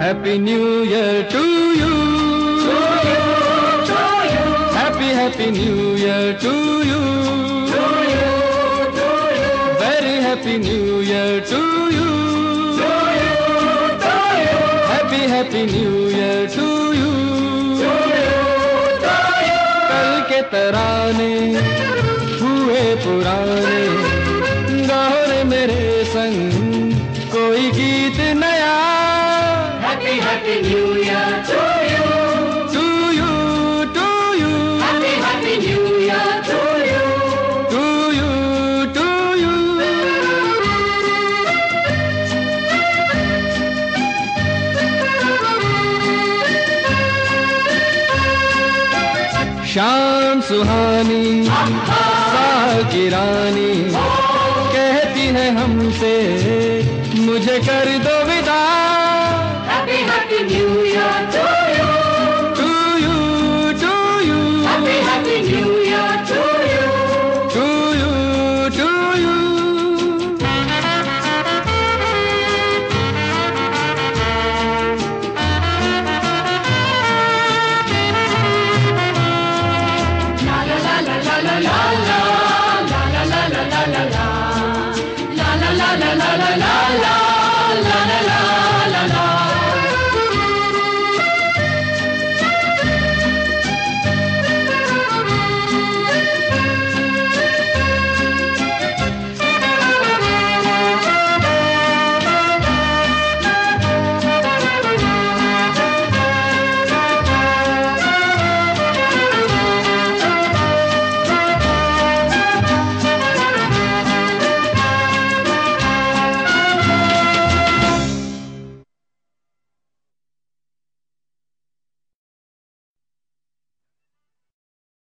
Happy New Year to you. Happy Happy New Year to you. Very Happy New Year to you. Happy Happy New Year to you. कल के तराने हुए पुराने, गाओ रे मेरे संग कोई गीत नया. Happy Happy New Year to you. To you, to you. Happy Happy New Year to you. To you, to you. शाम सुहानी सागिरानी कहती है हमसे, मुझे कर दो